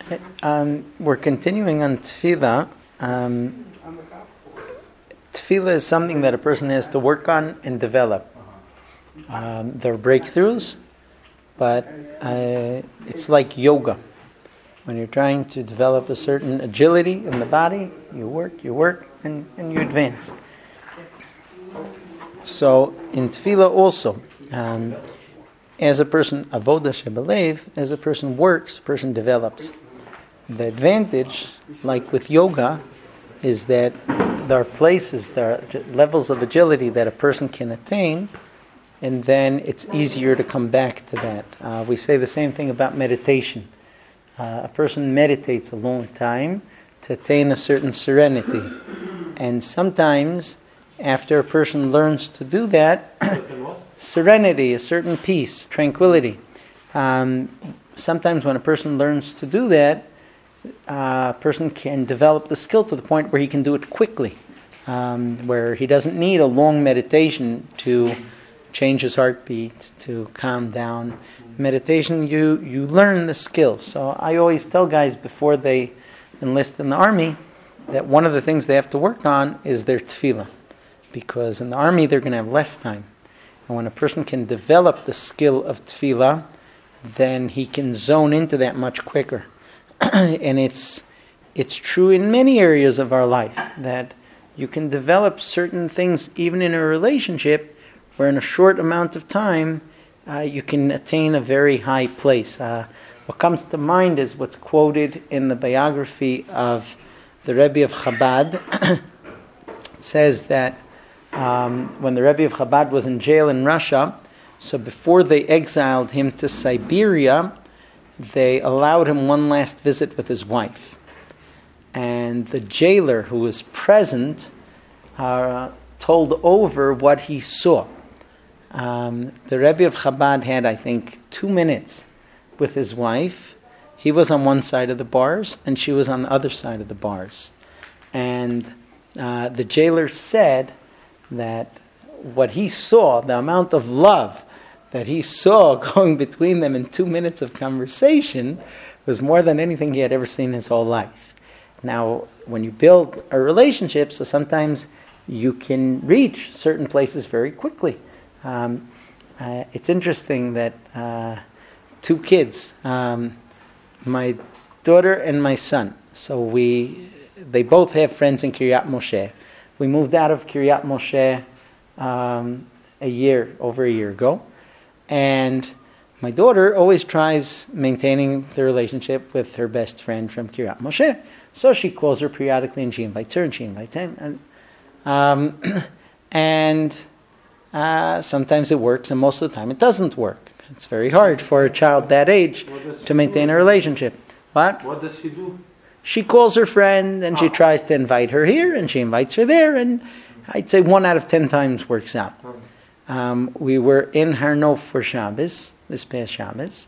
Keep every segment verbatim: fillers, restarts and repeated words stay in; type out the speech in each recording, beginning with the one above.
Um, we're continuing on tefillah. Um, tefillah is something that a person has to work on and develop. Um, there are breakthroughs, but uh, it's like yoga. When you're trying to develop a certain agility in the body, you work, you work, and, and you advance. So in tefillah also, um, as a person, avodah shebelev, as a person works, a person develops. The advantage, like with yoga, is that there are places, there are levels of agility that a person can attain, and then it's easier to come back to that. Uh, we say the same thing about meditation. Uh, a person meditates a long time to attain a certain serenity. And sometimes, after a person learns to do that, serenity, a certain peace, tranquility. Um, sometimes when a person learns to do that, Uh, a person can develop the skill to the point where he can do it quickly, um, where he doesn't need a long meditation to change his heartbeat, to calm down. Meditation, you, you learn the skill. So I always tell guys before they enlist in the army that one of the things they have to work on is their tefillah, because in the army they're going to have less time. And when a person can develop the skill of tefillah, then he can zone into that much quicker. And it's it's true in many areas of our life that you can develop certain things even in a relationship where in a short amount of time uh, you can attain a very high place. Uh, what comes to mind is what's quoted in the biography of the Rebbe of Chabad. It says that um, when the Rebbe of Chabad was in jail in Russia, so before they exiled him to Siberia, they allowed him one last visit with his wife. And the jailer who was present uh, told over what he saw. Um, the Rebbe of Chabad had, I think, two minutes with his wife. He was on one side of the bars, and she was on the other side of the bars. And uh, the jailer said that what he saw, the amount of love that he saw going between them in two minutes of conversation, was more than anything he had ever seen his whole life. Now, when you build a relationship, so sometimes you can reach certain places very quickly. Um, uh, it's interesting that uh, two kids, um, my daughter and my son, so we, they both have friends in Kiryat Moshe. We moved out of Kiryat Moshe um, a year, over a year ago. And my daughter always tries maintaining the relationship with her best friend from Kiryat Moshe. So she calls her periodically and she invites her and she invites him. And, um, and uh, sometimes it works and most of the time it doesn't work. It's very hard for a child that age to maintain a relationship. What? What does she do? She calls her friend and she tries to invite her here and she invites her there, and I'd say one out of ten times works out. Um, we were in Har Nof for Shabbos, this past Shabbos,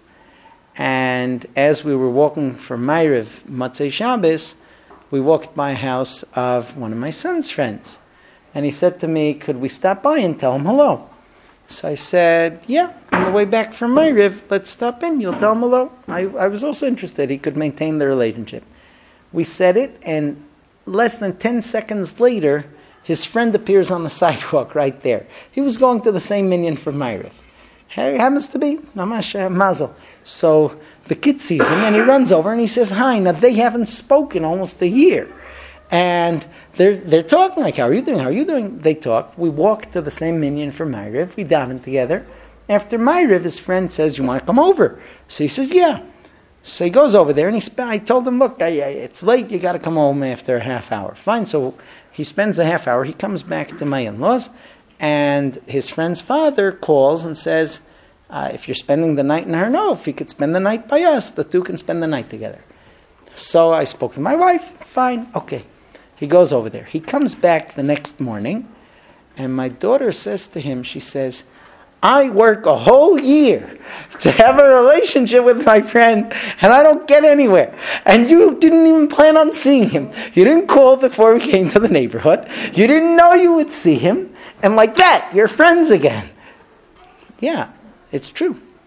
and as we were walking from Ma'ariv, Motzei Shabbos, we walked by a house of one of my son's friends. And he said to me, could we stop by and tell him hello? So I said, yeah, on the way back from Ma'ariv, let's stop in, you'll tell him hello. I, I was also interested, he could maintain the relationship. We said it, and less than ten seconds later, his friend appears on the sidewalk right there. He was going to the same minyan for Ma'ariv. He happens to be Mamash uh, Mazel. So the kid sees him and he runs over and he says, hi. Now they haven't spoken almost a year. And they're they're talking like, how are you doing? How are you doing? They talk. We walk to the same minyan for Ma'ariv. We daven together. After Ma'ariv, his friend says, you want to come over? So he says, yeah. So he goes over there and he sp- I told him, look, I, I, it's late. You got to come home after a half hour. Fine. So he spends a half hour. He comes back to my in-laws, and his friend's father calls and says, uh, if you're spending the night in Har Nof, he could spend the night by us. The two can spend the night together. So I spoke to my wife. Fine. Okay. He goes over there. He comes back the next morning, and my daughter says to him, she says, I work a whole year to have a relationship with my friend, and I don't get anywhere. And you didn't even plan on seeing him. You didn't call before we came to the neighborhood. You didn't know you would see him. And like that, you're friends again. Yeah, it's true.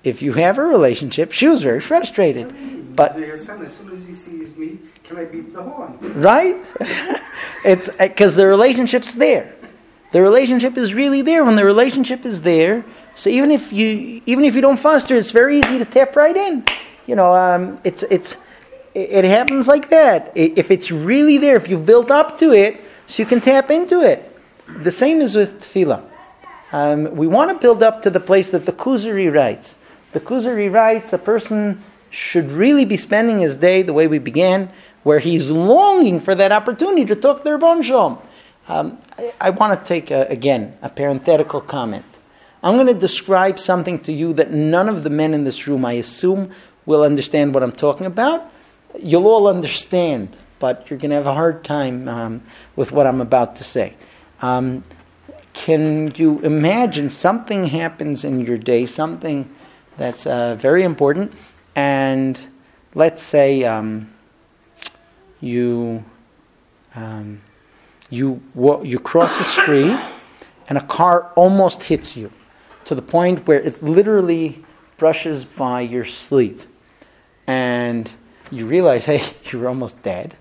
if you have a relationship, she was very frustrated. But your son, as soon as he sees me, can I beep the horn? Right? It's because the relationship's there. The relationship is really there. When the relationship is there, so even if you even if you don't foster, it's very easy to tap right in. You know, um, it's it's it happens like that. If it's really there, if you've built up to it, so you can tap into it. The same is with tefillah. Um, we want to build up to the place that the Kuzari writes. The Kuzari writes a person should really be spending his day the way we began, where he's longing for that opportunity to talk to their Rebbeinu Shalom. Um, I, I want to take, a, again, a parenthetical comment. I'm going to describe something to you that none of the men in this room, I assume, will understand what I'm talking about. You'll all understand, but you're going to have a hard time um, with what I'm about to say. Um, can you imagine something happens in your day, something that's uh, very important, and let's say um, you... Um, You you cross the street and a car almost hits you to the point where it literally brushes by your sleep. And you realize, hey, you're almost dead.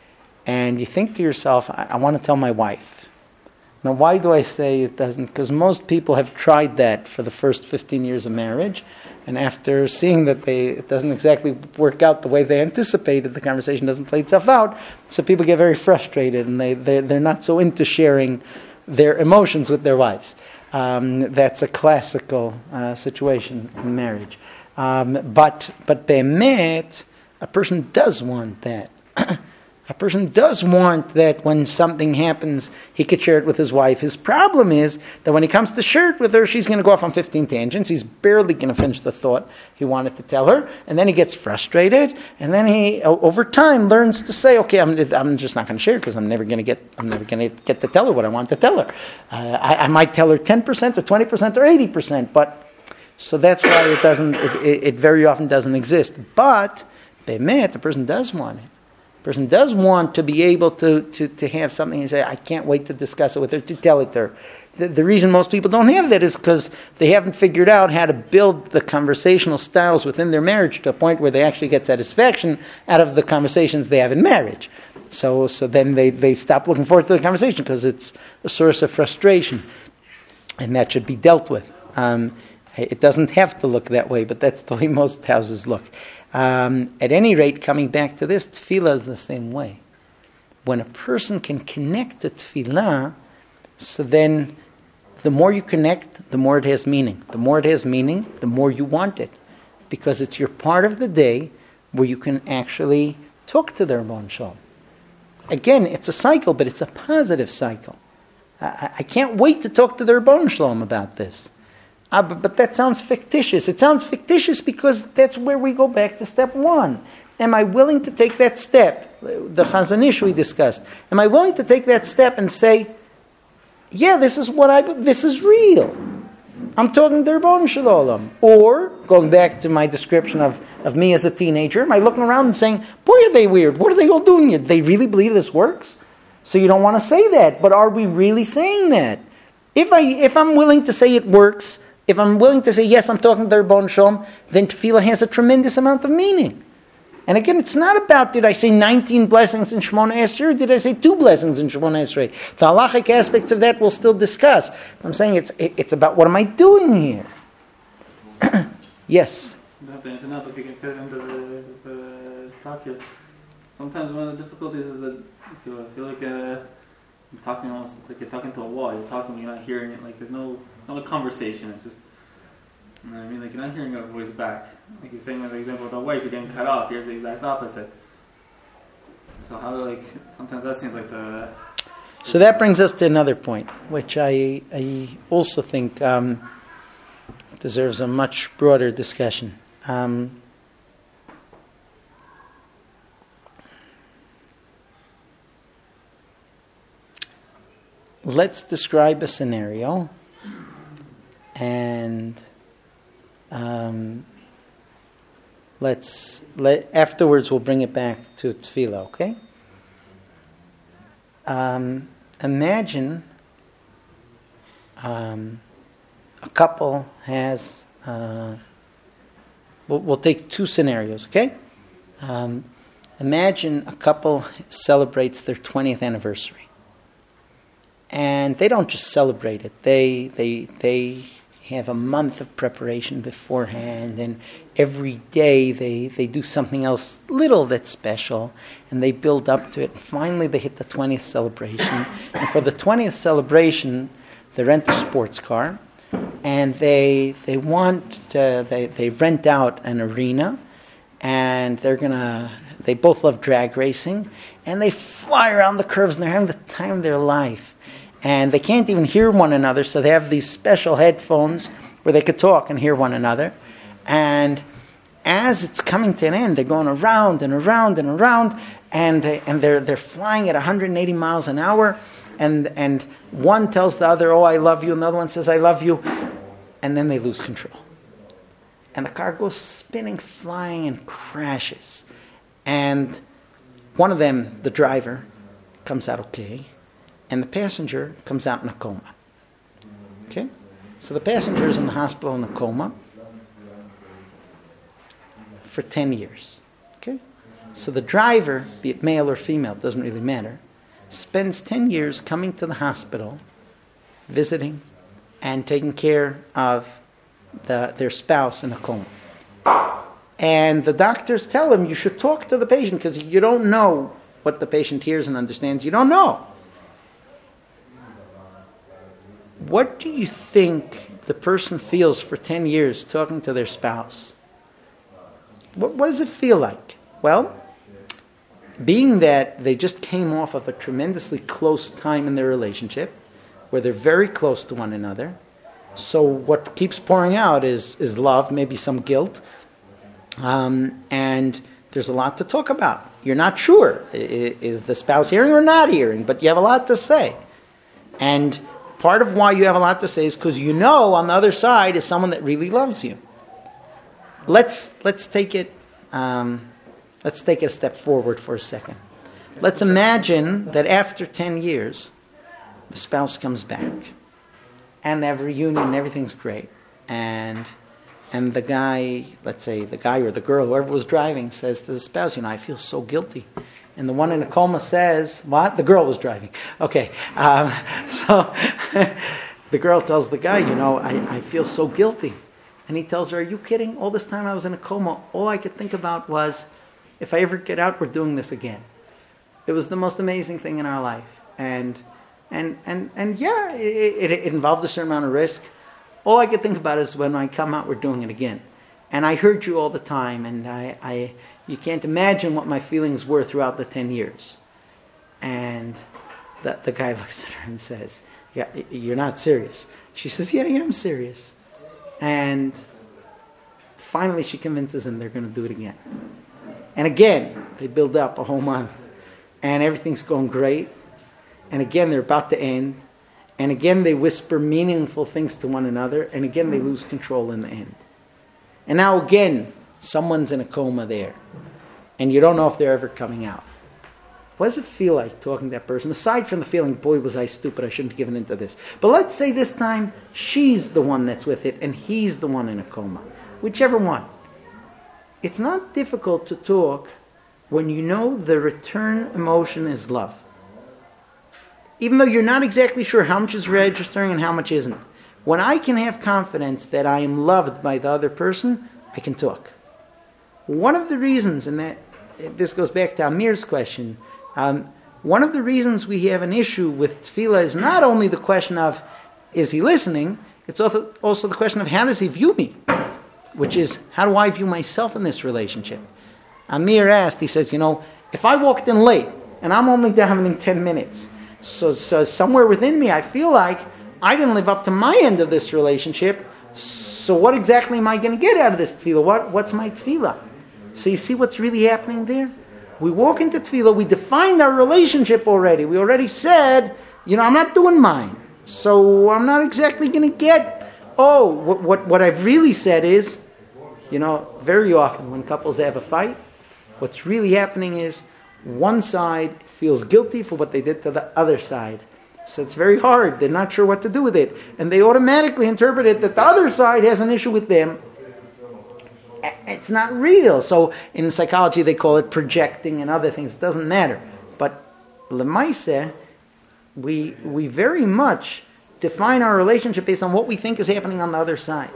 And you think to yourself, I, I want to tell my wife. Now, why do I say it doesn't? Because most people have tried that for the first fifteen years of marriage. And after seeing that they it doesn't exactly work out the way they anticipated, the conversation doesn't play itself out, so people get very frustrated and they, they, they're not so into sharing their emotions with their wives. Um, that's a classical uh, situation in marriage. Um, but but be'emet, a person does want that. A person does want that when something happens, he could share it with his wife. His problem is that when he comes to share it with her, she's going to go off on fifteen tangents. He's barely going to finish the thought he wanted to tell her. And then he gets frustrated. And then he, over time, learns to say, okay, I'm, I'm just not going to share because I'm never going to get, I'm never going to get to tell her what I want to tell her. Uh, I, I might tell her ten percent or twenty percent or eighty percent. But, so that's why it doesn't, it, it, it very often doesn't exist. But, be'emet, the person does want it. Person does want to be able to, to, to have something and say, I can't wait to discuss it with her, to tell it to her. The, the reason most people don't have that is because they haven't figured out how to build the conversational styles within their marriage to a point where they actually get satisfaction out of the conversations they have in marriage. So so then they, they stop looking forward to the conversation because it's a source of frustration. And that should be dealt with. Um, it doesn't have to look that way, but that's the way most houses look. Um, at any rate, coming back to this, tefillah is the same way. When a person can connect to tefillah, so then the more you connect, the more it has meaning. The more it has meaning, the more you want it. Because it's your part of the day where you can actually talk to the Rebbeinu Shalom. Again, it's a cycle, but it's a positive cycle. I, I can't wait to talk to the Rebbeinu Shalom about this. Uh, but, but that sounds fictitious. It sounds fictitious because that's where we go back to step one. Am I willing to take that step? The Chazon Ish we discussed. Am I willing to take that step and say, yeah, this is what I, this is real. I'm talking to Rebbeinu Shalom. Or, going back to my description of, of me as a teenager, am I looking around and saying, boy, are they weird. What are they all doing here? Do they really believe this works? So you don't want to say that. But are we really saying that? If, I, if I'm willing to say it works, if I'm willing to say, yes, I'm talking to Rebbeinu Shalom, then tefillah has a tremendous amount of meaning. And again, it's not about, did I say nineteen blessings in Shemona Esrei, or did I say two blessings in Shemona Esrei? The halachic aspects of that we'll still discuss. I'm saying it's it's about what am I doing here? Yes? Sometimes one of the difficulties is that you feel, I feel like uh, you're talking almost, it's like you're talking to a wall. You're talking, you're not hearing it. Like there's no, it's not a conversation. It's just, you know what I mean? Like you're not hearing your voice back. Like you're saying, for example, with a wife, you're getting cut off. Here's the exact opposite. So how, like, sometimes that seems like the... So that brings us to another point, which I I also think um, deserves a much broader discussion. Um, let's describe a scenario, and um, let's let afterwards we'll bring it back to tefillah. Okay. Um, imagine um, a couple has uh, we'll, we'll take two scenarios, okay? Um, imagine a couple celebrates their twentieth anniversary. And they don't just celebrate it. They they they have a month of preparation beforehand, and every day they, they do something else little that's special, and they build up to it. And finally they hit the twentieth celebration. And for the twentieth celebration, they rent a sports car, and they they want to, they they rent out an arena, and they're gonna they both love drag racing, and they fly around the curves, and they're having the time of their life. And they can't even hear one another, so they have these special headphones where they could talk and hear one another. And as it's coming to an end, they're going around and around and around, and and they're they're flying at one hundred eighty miles an hour. And and one tells the other, "Oh, I love you," and the other one says, "I love you," and then they lose control, and the car goes spinning, flying, and crashes. And one of them, the driver, comes out okay. And the passenger comes out in a coma. Okay? So the passenger is in the hospital in a coma for ten years. Okay? So the driver, be it male or female, doesn't really matter, spends ten years coming to the hospital, visiting, and taking care of the, their spouse in a coma. And the doctors tell him, you should talk to the patient because you don't know what the patient hears and understands. You don't know. What do you think the person feels for ten years talking to their spouse? What, what does it feel like? Well, being that they just came off of a tremendously close time in their relationship, where they're very close to one another, so what keeps pouring out is, is love, maybe some guilt, um, and there's a lot to talk about. You're not sure, is the spouse hearing or not hearing, but you have a lot to say. And part of why you have a lot to say is because you know on the other side is someone that really loves you. Let's let's take it um, let's take it a step forward for a second. Let's imagine that after ten years, the spouse comes back, and they have a reunion, and everything's great, and and the guy, let's say the guy or the girl, whoever was driving, says to the spouse, "You know, I feel so guilty." And the one in a coma says, what? The girl was driving. Okay. Um, so the girl tells the guy, you know, I, I feel so guilty. And he tells her, are you kidding? All this time I was in a coma, all I could think about was, if I ever get out, we're doing this again. It was the most amazing thing in our life. And and and, and yeah, it, it, it involved a certain amount of risk. All I could think about is when I come out, we're doing it again. And I heard you all the time, and I... I You can't imagine what my feelings were throughout the ten years. And the, the guy looks at her and says, yeah, you're not serious. She says, yeah, yeah, I'm serious. And finally she convinces him they're going to do it again. And again, they build up a whole month. And everything's going great. And again, they're about to end. And again, they whisper meaningful things to one another. And again, they lose control in the end. And now again, someone's in a coma there, and you don't know if they're ever coming out. What does it feel like talking to that person? Aside from the feeling, boy, was I stupid, I shouldn't have given into this. But let's say this time, she's the one that's with it, and he's the one in a coma. Whichever one. It's not difficult to talk when you know the return emotion is love. Even though you're not exactly sure how much is registering and how much isn't. When I can have confidence that I am loved by the other person, I can talk. One of the reasons, and that this goes back to Amir's question, um, one of the reasons we have an issue with tefillah is not only the question of, is he listening? It's also, also the question of, how does he view me? Which is, how do I view myself in this relationship? Amir asked, he says, you know, if I walked in late, and I'm only davening ten minutes, so, so somewhere within me I feel like I didn't live up to my end of this relationship, so what exactly am I going to get out of this tefillah? What, what's my tefillah? So you see what's really happening there? We walk into tefillah, we defined our relationship already. We already said, you know, I'm not doing mine. So I'm not exactly going to get, oh, what, what, what I've really said is, you know, very often when couples have a fight, what's really happening is one side feels guilty for what they did to the other side. So it's very hard. They're not sure what to do with it. And they automatically interpret it that the other side has an issue with them. it's not real. So in psychology they call it projecting and other things. It doesn't matter. But lemaaseh, we we very much define our relationship based on what we think is happening on the other side.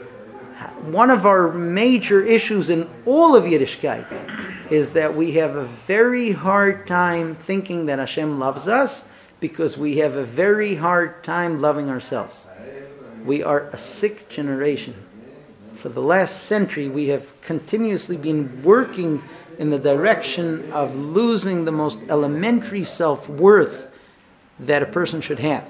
One of our major issues in all of Yiddishkeit is that we have a very hard time thinking that Hashem loves us because we have a very hard time loving ourselves. We are a sick generation. For the last century, we have continuously been working in the direction of losing the most elementary self-worth that a person should have.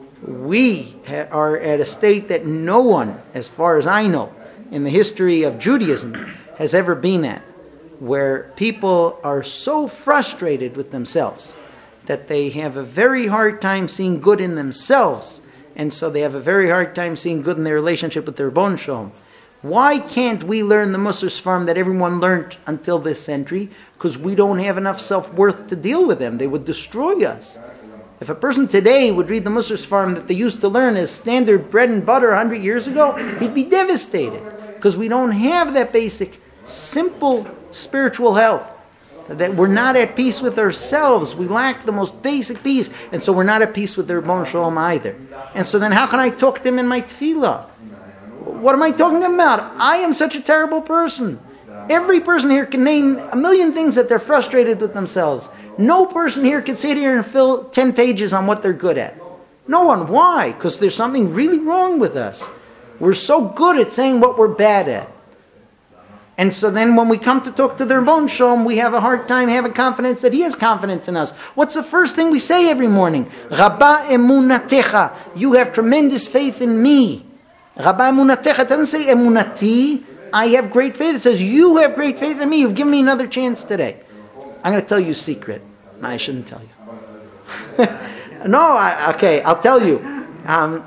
We ha- are at a state that no one, as far as I know, in the history of Judaism has ever been at, where people are so frustrated with themselves that they have a very hard time seeing good in themselves, and so they have a very hard time seeing good in their relationship with their Ribono Shel Olam. Why can't we learn the Musar Sfarim that everyone learned until this century? Because we don't have enough self-worth to deal with them. They would destroy us. If a person today would read the Musar Sfarim that they used to learn as standard bread and butter one hundred years ago, he'd be devastated. Because we don't have that basic, simple spiritual health. That we're not at peace with ourselves. We lack the most basic peace. And so we're not at peace with the Ribono Shel Olam either. And so then how can I talk to him in my tefillah? What am I talking about? I am such a terrible person. Every person here can name a million things that they're frustrated with themselves. No person here can sit here and fill ten pages on what they're good at. No one. Why? Because there's something really wrong with us. We're so good at saying what we're bad at. And so then when we come to talk to the Ribono Shel Olam, we have a hard time having confidence that He has confidence in us. What's the first thing we say every morning? Rabba emunatecha. You have tremendous faith in me. Rabba emunatecha. It doesn't say emunati. I have great faith. It says you have great faith in me. You've given me another chance today. I'm going to tell you a secret. No, I shouldn't tell you. no, I, okay, I'll tell you. Um,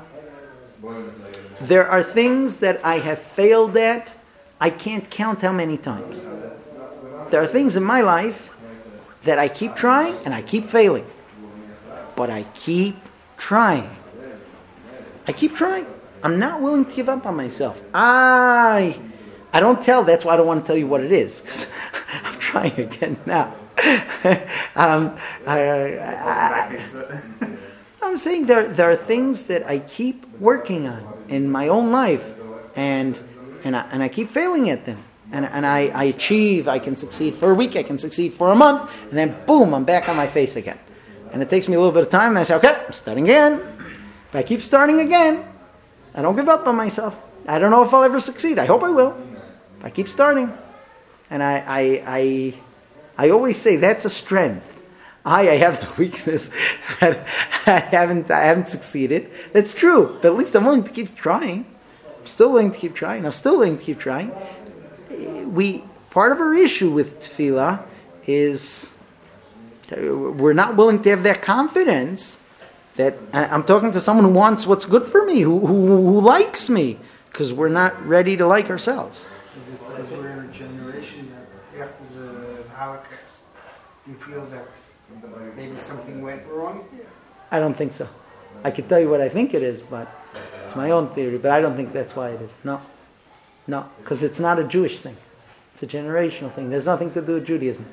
there are things that I have failed at. I can't count how many times. There are things in my life that I keep trying and I keep failing. But I keep trying. I keep trying. I'm not willing to give up on myself. I I don't tell, that's why I don't want to tell you what it is. Because I'm trying again now. um, I, I, I, I'm saying there, there are things that I keep working on in my own life. And And I, and I keep failing at them. And, and I, I achieve, I can succeed for a week, I can succeed for a month, and then boom, I'm back on my face again. And it takes me a little bit of time, and I say, okay, I'm starting again. If I keep starting again, I don't give up on myself. I don't know if I'll ever succeed. I hope I will. If I keep starting. And I I I, I always say that's a strength. I, I have the weakness that I haven't I haven't succeeded. That's true, but at least I'm willing to keep trying. I'm still willing to keep trying. I'm still willing to keep trying. We part of our issue with tefillah is we're not willing to have that confidence that I'm talking to someone who wants what's good for me, who who, who likes me, because we're not ready to like ourselves. Is it because we're in a generation that after the Holocaust, you feel that maybe something went wrong? I don't think so. I could tell you what I think it is, but it's my own theory, but I don't think that's why it is. No. No, because it's not a Jewish thing. It's a generational thing. There's nothing to do with Judaism.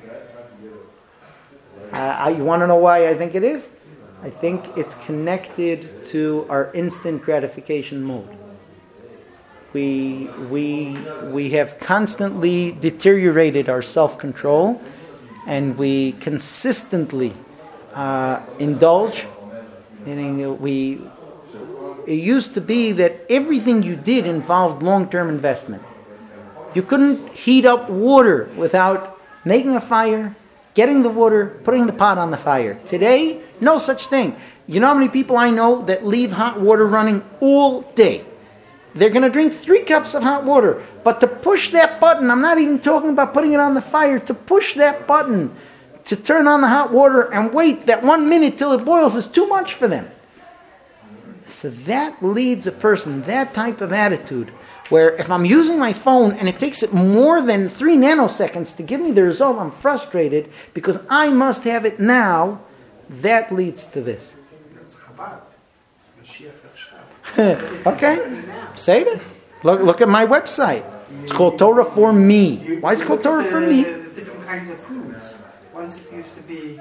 I, I, you want to know why I think it is? I think it's connected to our instant gratification mode. We, we, we have constantly deteriorated our self-control, and we consistently uh, indulge, meaning we... It used to be that everything you did involved long-term investment. You couldn't heat up water without making a fire, getting the water, putting the pot on the fire. Today, no such thing. You know how many people I know that leave hot water running all day? They're going to drink three cups of hot water. But to push that button, I'm not even talking about putting it on the fire, to push that button, to turn on the hot water and wait that one minute till it boils is too much for them. So that leads a person, that type of attitude, where if I'm using my phone and it takes it more than three nanoseconds to give me the result, I'm frustrated because I must have it now. That leads to this. That's Chabad. Mashiach Rashab. Okay, say that. Look, look at my website. It's called Torah for me. You, Why is it you called look Torah at for the, me? The, the different kinds of foods. Once it used to be,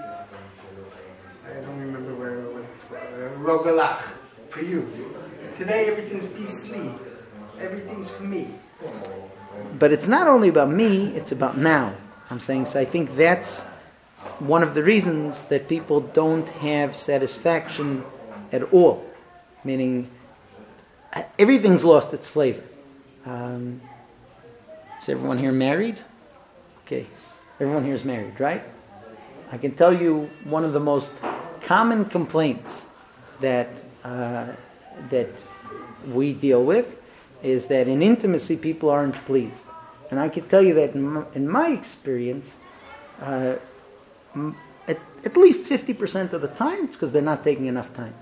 I don't remember where what it's called, uh, rogalach for you. Today everything's pisli. Everything's for me. But it's not only about me, it's about now. I'm saying, so I think that's one of the reasons that people don't have satisfaction at all. Meaning, everything's lost its flavor. Um, is everyone here married? Okay, everyone here is married, right? I can tell you one of the most common complaints that uh, that we deal with is that in intimacy people aren't pleased. And I can tell you that in my, in my experience, uh, at, at least fifty percent of the time, it's because they're not taking enough time.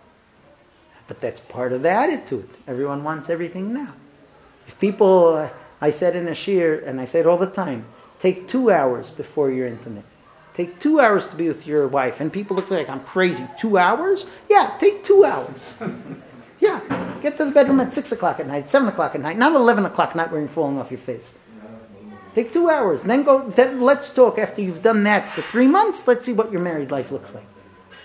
But that's part of the attitude. Everyone wants everything now. If people, uh, I said in a shir, and I say it all the time, take two hours before you're intimate. Take two hours to be with your wife. And people look like I'm crazy. Two hours? Yeah, take two hours. Yeah, get to the bedroom at six o'clock at night, seven o'clock at night, not eleven o'clock at night when you're falling off your face. Take two hours. Then go. Then let's talk after you've done that for three months. Let's see what your married life looks like.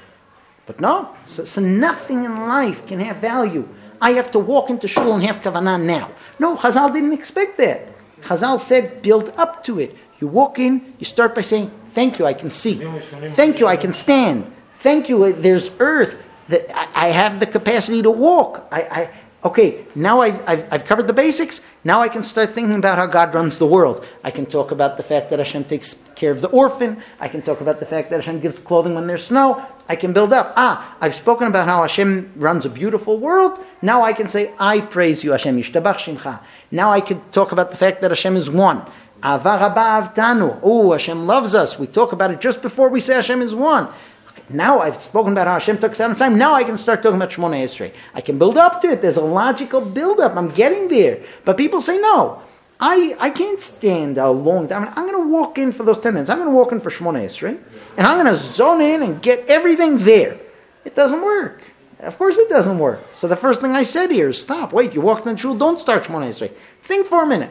But no, so, so nothing in life can have value. I have to walk into shul and have kavanah now. No, Chazal didn't expect that. Chazal said, build up to it. You walk in, you start by saying, thank you, I can see. Thank you, I can stand. Thank you, there's earth. That I, I have the capacity to walk. I, I okay, now I've, I've, I've covered the basics. Now I can start thinking about how God runs the world. I can talk about the fact that Hashem takes care of the orphan. I can talk about the fact that Hashem gives clothing when there's snow. I can build up. Ah, I've spoken about how Hashem runs a beautiful world. Now I can say, I praise you, Hashem. Yishtabach Shimcha. Now I can talk about the fact that Hashem is one. Ava Rabba Avtanu. Oh, Hashem loves us. We talk about it just before we say Hashem is one. Now I've spoken about how Hashem took out time. Now I can start talking about Shemona Esrei. I can build up to it. There's a logical build-up. I'm getting there. But people say, no, I, I can't stand a long time. I'm going to walk in for those ten minutes. I'm going to walk in for Shemona Esrei. And I'm going to zone in and get everything there. It doesn't work. Of course it doesn't work. So the first thing I said here is, stop. Wait, you walked in the shul, don't start Shemona Esrei. Think for a minute.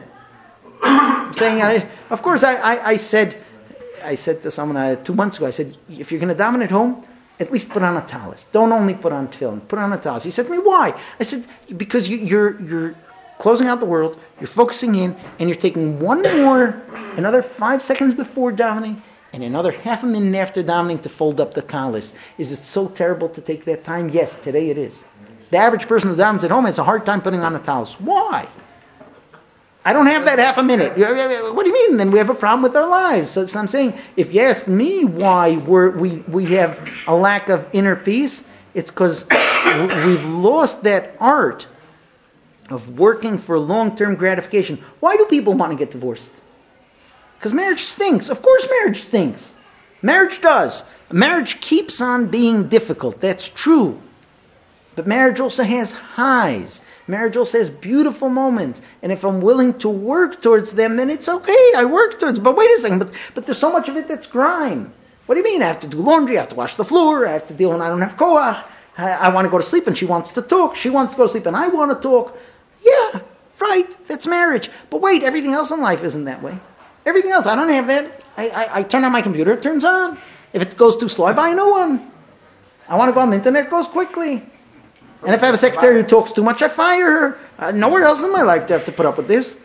I'm saying, I, of course, I, I, I said... I said to someone uh, two months ago, I said, if you're going to daven at home, at least put on a talis. Don't only put on tefillin. Put on a talis. He said to me, why? I said, because you, you're you're closing out the world, you're focusing in, and you're taking one more, another five seconds before davening, and another half a minute after davening to fold up the talis. Is it so terrible to take that time? Yes, today it is. The average person who davens at home has a hard time putting on a talis. Why? I don't have that half a minute. What do you mean? Then we have a problem with our lives. So, so I'm saying, if you ask me why we're, we we have a lack of inner peace, it's because we've lost that art of working for long-term gratification. Why do people want to get divorced? Because marriage stinks. Of course marriage stinks. Marriage does. Marriage keeps on being difficult. That's true. But marriage also has highs. Marriage also has beautiful moments. And if I'm willing to work towards them, then it's okay. I work towards But wait a second, but, but there's so much of it that's grime. What do you mean? I have to do laundry, I have to wash the floor, I have to deal when I don't have koach. I, I want to go to sleep and she wants to talk. She wants to go to sleep and I want to talk. Yeah, right, that's marriage. But wait, everything else in life isn't that way. Everything else, I don't have that. I, I, I turn on my computer, it turns on. If it goes too slow, I buy a new one. I want to go on the internet, it goes quickly. And if I have a secretary who talks too much, I fire her. Uh, nowhere else in my life do I have to put up with this.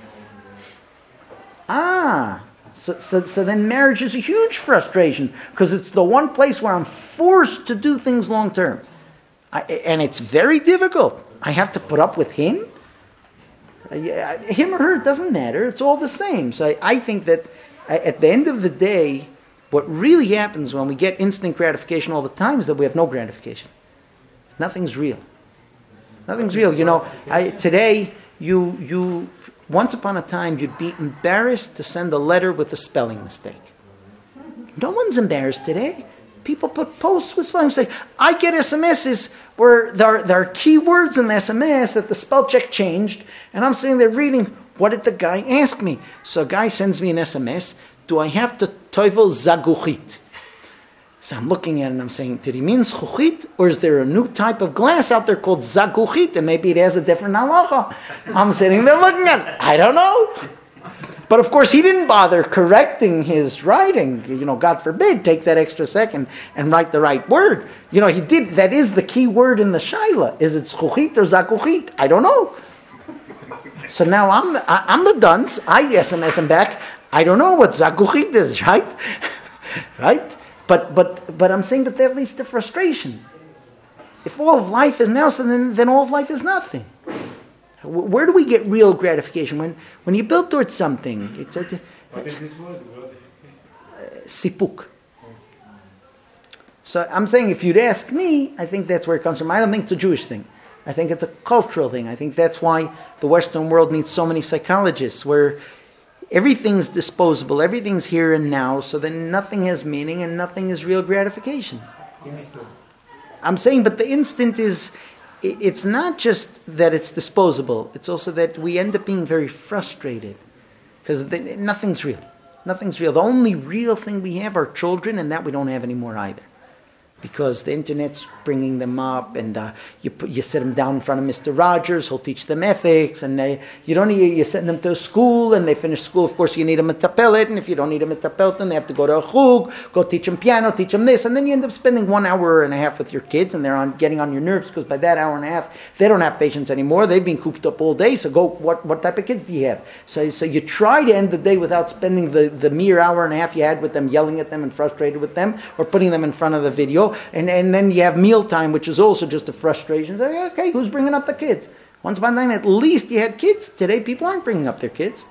Ah, so, so, so then marriage is a huge frustration because it's the one place where I'm forced to do things long term. I, and it's very difficult. I have to put up with him. Uh, yeah, him or her, it doesn't matter. It's all the same. So I, I think that at the end of the day, what really happens when we get instant gratification all the time is that we have no gratification. Nothing's real. Nothing's real. You know, I, today, you, you, once upon a time, you'd be embarrassed to send a letter with a spelling mistake. No one's embarrassed today. People put posts with spelling mistakes. I get S M Ses where there, there are key words in the S M S that the spell check changed, and I'm sitting there reading, what did the guy ask me? So a guy sends me an S M S, do I have to toivel zaguchit? So I'm looking at it and I'm saying, did he mean zchuchit? Or is there a new type of glass out there called zaguchit? And maybe it has a different halacha. I'm sitting there looking at it. I don't know. But of course, he didn't bother correcting his writing. You know, God forbid, take that extra second and write the right word. You know, he did. That is the key word in the shaila. Is it zchuchit or zaguchit? I don't know. So now I'm the, I, I'm the dunce. I S M S him back. I don't know what zaguchit is, right? Right? But but but I'm saying that that leads to frustration. If all of life is Nelson, then, then all of life is nothing. Where do we get real gratification? When when you build towards something, it's a, What is this word? uh, sipuk. So I'm saying, if you'd ask me, I think that's where it comes from. I don't think it's a Jewish thing. I think it's a cultural thing. I think that's why the Western world needs so many psychologists, where everything's disposable, everything's here and now, so then nothing has meaning and nothing is real gratification. Instant. I'm saying, but the instant is, it's not just that it's disposable, it's also that we end up being very frustrated, because nothing's real. Nothing's real. The only real thing we have are children, and that we don't have anymore either. Because the internet's bringing them up, and uh, you put, you sit them down in front of Mister Rogers, he'll teach them ethics, and they, you don't need, you send them to school, and they finish school. Of course, you need a metapelet, and if you don't need a metapelet, then they have to go to a chug, go teach them piano, teach them this, and then you end up spending one hour and a half with your kids, and they're on getting on your nerves, because by that hour and a half, they don't have patience anymore. They've been cooped up all day. So go, what what type of kids do you have? So so you try to end the day without spending the, the mere hour and a half you had with them, yelling at them and frustrated with them, or putting them in front of the video. And and then you have mealtime, which is also just a frustration. So, okay, who's bringing up the kids? Once upon a time, at least you had kids. Today, people aren't bringing up their kids.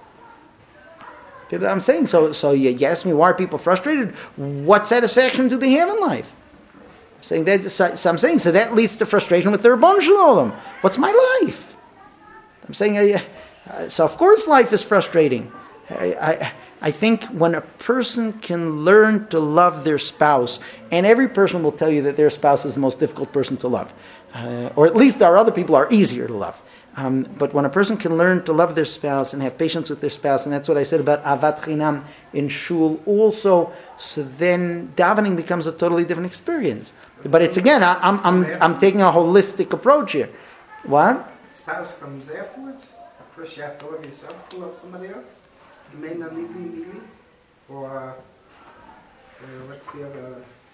I'm saying, so So you, you ask me, why are people frustrated? What satisfaction do they have in life? I'm saying that, so I'm saying, so that leads to frustration with the Ribbon Shalom. What's my life? I'm saying, uh, so of course life is frustrating. I... I I think when a person can learn to love their spouse, and every person will tell you that their spouse is the most difficult person to love, uh, or at least there are other people are easier to love. Um, but when a person can learn to love their spouse and have patience with their spouse, and that's what I said about Avat Chinam in Shul also, so then davening becomes a totally different experience. But it's again, I, I'm I'm I'm taking a holistic approach here. What? Spouse comes afterwards. First, you have to love yourself to love somebody else. You may not leave me immediately, or uh, uh, what's the other?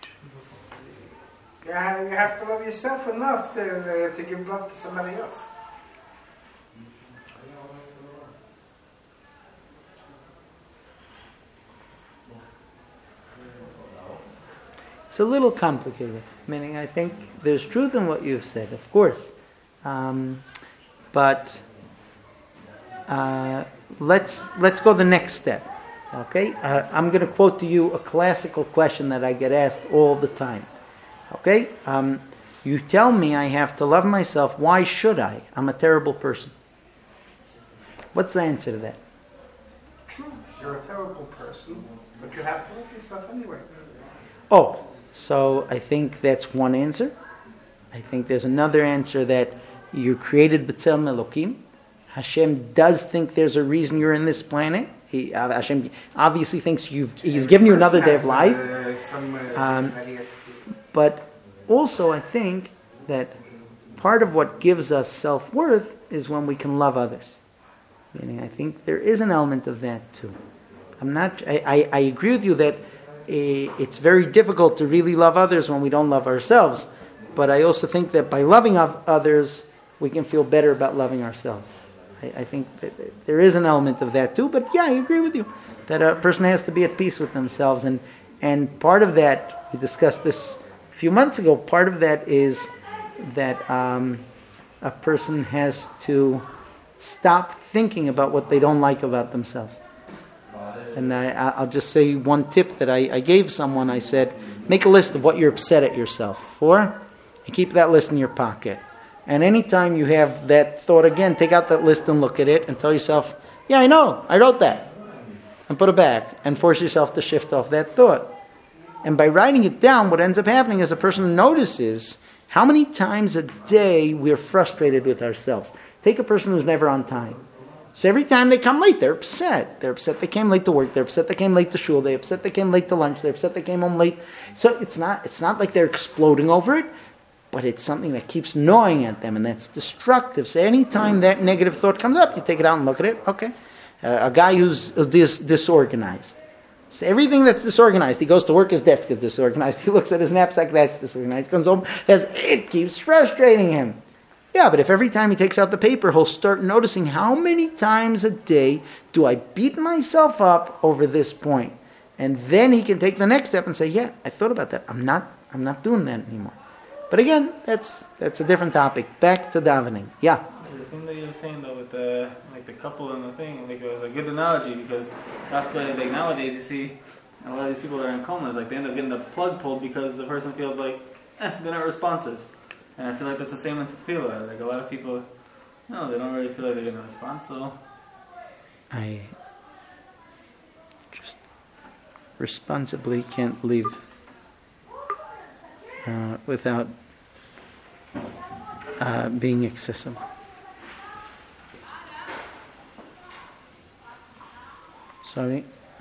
Yeah, you have to love yourself enough to uh, to give love to somebody else. It's a little complicated. Meaning, I think there's truth in what you've said, of course, um, but. Uh, let's let's go the next step. Okay, uh, I'm going to quote to you a classical question that I get asked all the time. Okay, um, you tell me I have to love myself. Why should I? I'm a terrible person. What's the answer to that? True, you're a terrible person, but you have to love yourself anyway. Oh, so I think that's one answer. I think there's another answer that you're created b'tzelem Elokim. Hashem does think there's a reason you're in this planet. He, uh, Hashem obviously thinks you've, He's given you another day of life. Uh, some, uh, Um, but also I think that part of what gives us self-worth is when we can love others. Meaning, I think there is an element of that too. I'm not. I, I, I agree with you that uh, it's very difficult to really love others when we don't love ourselves. But I also think that by loving of others, we can feel better about loving ourselves. I, I think that there is an element of that too. But yeah, I agree with you that a person has to be at peace with themselves, and and part of that, we discussed this a few months ago. Part of that is that um, a person has to stop thinking about what they don't like about themselves. And I, I'll just say one tip that I, I gave someone. I said, make a list of what you're upset at yourself for, and keep that list in your pocket. And anytime you have that thought again, take out that list and look at it and tell yourself, yeah, I know, I wrote that. And put it back and force yourself to shift off that thought. And by writing it down, what ends up happening is a person notices how many times a day we're frustrated with ourselves. Take a person who's never on time. So every time they come late, they're upset. They're upset they came late to work. They're upset they came late to shul. They're upset they came late to lunch. They're upset they came home late. So it's not it's not like they're exploding over it, but it's something that keeps gnawing at them, and that's destructive. So anytime that negative thought comes up, you take it out and look at it. Okay, uh, a guy who's dis- disorganized. So everything that's disorganized, he goes to work, his desk is disorganized. He looks at his knapsack, that's disorganized. He comes home, has, it keeps frustrating him. Yeah, but if every time he takes out the paper, he'll start noticing how many times a day do I beat myself up over this point. And then he can take the next step and say, yeah, I thought about that. I'm not I'm not doing that anymore. But again, that's that's a different topic. Back to davening. Yeah. The thing that you were saying though with the like the couple and the thing, like it was a good analogy because after like nowadays you see a lot of these people that are in comas, like they end up getting the plug pulled because the person feels like eh, they're not responsive. And I feel like that's the same with tefillah. Like a lot of people, no, they don't really feel like they're getting a response. So I just responsibly can't leave uh, without uh, being excessive. Sorry.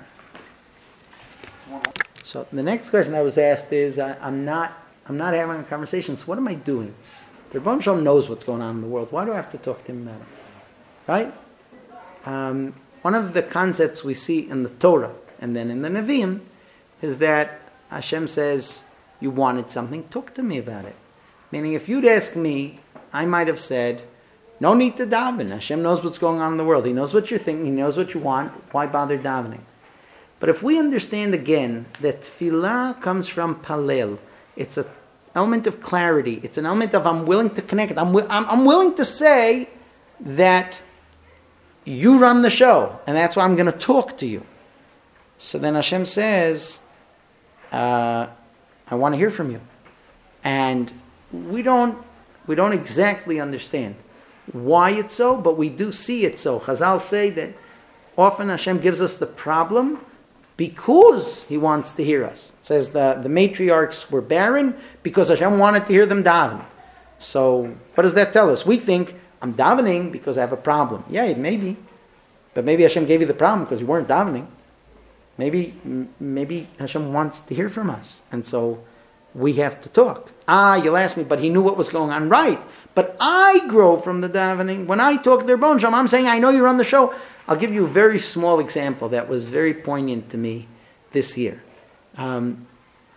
So the next question I was asked is, I, I'm not, I'm not having a conversation. So what am I doing? The Rebbeinu Shalom knows what's going on in the world. Why do I have to talk to him about it? Right? Um, one of the concepts we see in the Torah and then in the Nevi'im is that Hashem says, "You wanted something, talk to me about it." Meaning, if you'd ask me, I might have said, "No need to daven. Hashem knows what's going on in the world. He knows what you're thinking. He knows what you want. Why bother davening?" But if we understand again that tefillah comes from palel, it's an element of clarity. It's an element of I'm willing to connect. I'm, wi- I'm, I'm willing to say that you run the show, and that's why I'm going to talk to you. So then Hashem says, uh, I want to hear from you. And we don't, we don't exactly understand why it's so, but we do see it so. Chazal say that often Hashem gives us the problem because He wants to hear us. It says the, the matriarchs were barren because Hashem wanted to hear them daven. So what does that tell us? We think, I'm davening because I have a problem. Yeah, maybe. But maybe Hashem gave you the problem because you weren't davening. Maybe, maybe Hashem wants to hear from us. And so we have to talk. Ah, you'll ask me, but He knew what was going on. Right. But I grow from the davening. When I talk to their Rebbeinu Shalom, I'm saying, I know you're on the show. I'll give you a very small example that was very poignant to me this year. Um,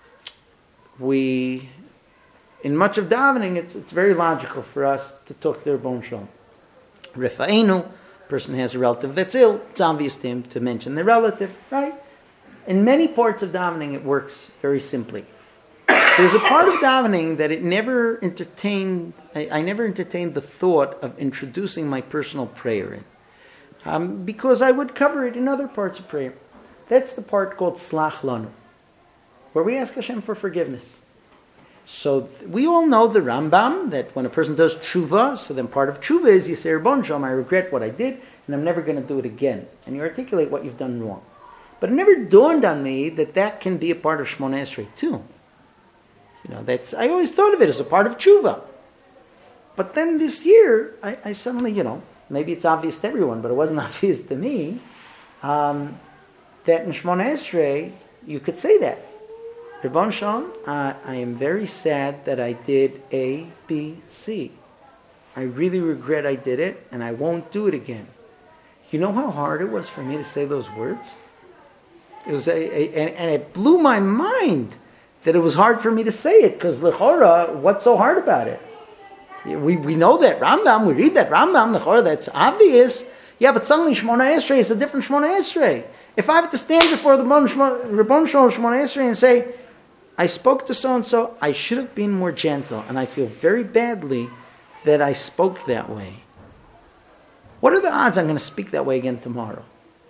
we, in much of davening, it's, it's very logical for us to talk to their Rebbeinu Shalom. Rifa'enu, person has a relative that's ill, it's obvious to him to mention the relative, right? In many parts of davening, it works very simply. There's a part of davening that it never entertained, I, I never entertained the thought of introducing my personal prayer in. Um, because I would cover it in other parts of prayer. That's the part called Slach Lanu, where we ask Hashem for forgiveness. So we all know the Rambam, that when a person does tshuva, so then part of tshuva is you say, Rebbeinu Shalom, I regret what I did, and I'm never going to do it again. And you articulate what you've done wrong. But it never dawned on me that that can be a part of Shmoneh Esrei too. You know, that's, I always thought of it as a part of tshuva. But then this year, I, I suddenly, you know, maybe it's obvious to everyone, but it wasn't obvious to me, um, that in Shmoneh Esrei, you could say that. Rebbeinu Shalom, uh, I am very sad that I did A, B, C. I really regret I did it, and I won't do it again. You know how hard it was for me to say those words? It was a, a and, and it blew my mind that it was hard for me to say it, because l'chora, what's so hard about it? We we know that Rambam, we read that Rambam, l'chora, that's obvious. Yeah, but suddenly Shmoneh Esrei is a different Shmoneh Esrei. If I have to stand before the Rebbeinu Shalom Shmoneh Esrei and say, I spoke to so-and-so, I should have been more gentle, and I feel very badly that I spoke that way. What are the odds I'm going to speak that way again tomorrow?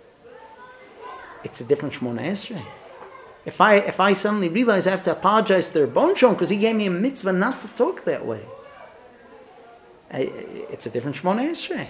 It's a different Shmoneh Esrei. If I if I suddenly realize I have to apologize to the Rebbeinu Shalom because he gave me a mitzvah not to talk that way, I, it's a different Shmoneh Esrei.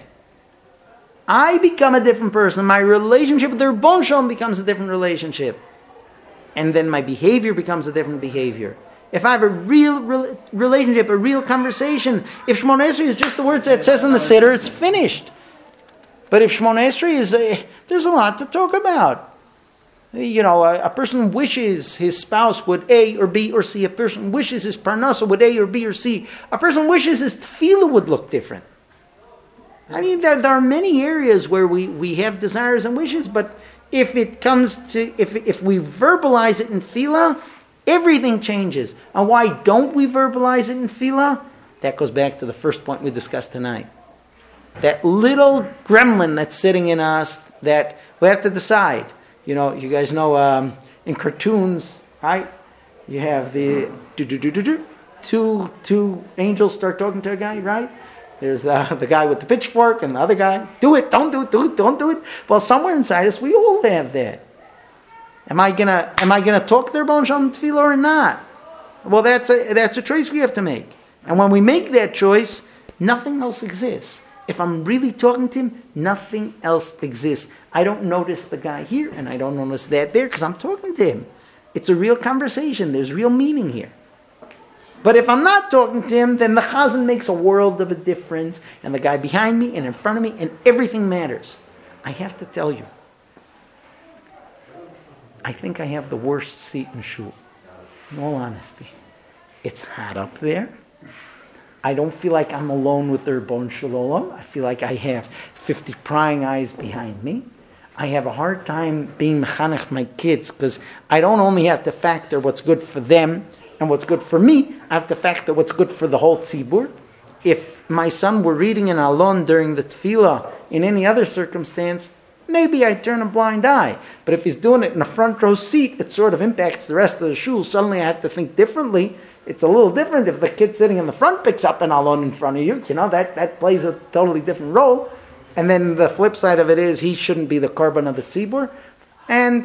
I become a different person. My relationship with the Rebbeinu Shalom becomes a different relationship. And then my behavior becomes a different behavior. If I have a real re- relationship, a real conversation, if Shmoneh Esrei is just the words that it says in the Siddur, it's finished. But if Shemona Esrei is, a, there's a lot to talk about. You know, a, a person wishes his spouse would A or B or C. A person wishes his parnasa would A or B or C. A person wishes his tefillah would look different. I mean, there, there are many areas where we, we have desires and wishes, but if it comes to, if if we verbalize it in tefillah, everything changes. And why don't we verbalize it in tefillah? That goes back to the first point we discussed tonight. That little gremlin that's sitting in us that we have to decide. You know, you guys know um, in cartoons, right? You have the do do do do do two two angels start talking to a guy, right? There's the, the guy with the pitchfork and the other guy. Do it, don't do it, do it, don't do it. Well, somewhere inside us, we all have that. Am I gonna am I gonna talk to their Rebbeinu Shalom tefillah or not? Well, that's a that's a choice we have to make. And when we make that choice, nothing else exists. If I'm really talking to him, nothing else exists. I don't notice the guy here and I don't notice that there because I'm talking to him. It's a real conversation. There's real meaning here. But if I'm not talking to him, then the chazan makes a world of a difference, and the guy behind me and in front of me, and everything matters. I have to tell you, I think I have the worst seat in shul. In all honesty, it's hot up there. I don't feel like I'm alone with the Rebbeinu Shalom. I feel like I have fifty prying eyes behind me. I have a hard time being mechanech my kids because I don't only have to factor what's good for them and what's good for me, I have to factor what's good for the whole tzibur. If my son were reading an alon during the tefillah in any other circumstance, maybe I turn a blind eye. But if he's doing it in a front row seat, it sort of impacts the rest of the shul. Suddenly I have to think differently. It's a little different if the kid sitting in the front picks up an alon in front of you. You know, that, that plays a totally different role. And then the flip side of it is he shouldn't be the korban of the tzibur. And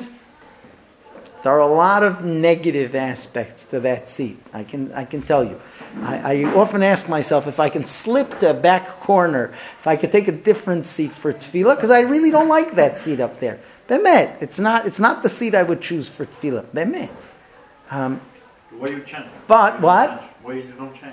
there are a lot of negative aspects to that seat. I can I can tell you. I, I often ask myself if I can slip to a back corner, if I could take a different seat for tefillah, because I really don't like that seat up there. Bemet, it's not it's not the seat I would choose for tefillah. Bemet. Um, Why you change? But what? Why you don't change?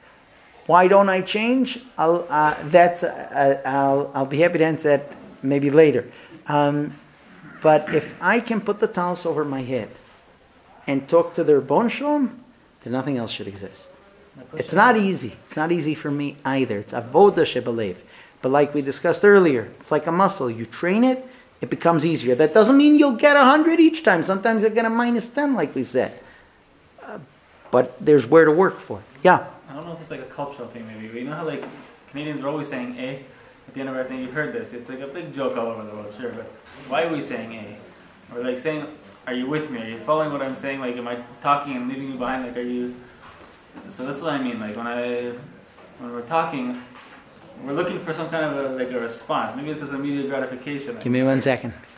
Why don't I change? I'll uh, that's uh, I'll I'll be happy to answer that maybe later. Um, But if I can put the talis over my head and talk to their Rebbeinu Shalom, then nothing else should exist. It's not easy. It's not easy for me either. It's avoda shebelev. But like we discussed earlier, it's like a muscle. You train it, it becomes easier. That doesn't mean you'll get a hundred each time. Sometimes you'll get a minus ten, like we said. Uh, but there's where to work for it. Yeah. I don't know if it's like a cultural thing, maybe. But you know how like Canadians are always saying "eh" at the end of everything. You've heard this. It's like a big joke all over the world, sure. But why are we saying "eh"? Or like saying, "Are you with me? Are you following what I'm saying? Like, am I talking and leaving you behind? Like, are you?" So that's what I mean. Like when I when we're talking, we're looking for some kind of a, like a response. Maybe this is immediate gratification. Give me one second.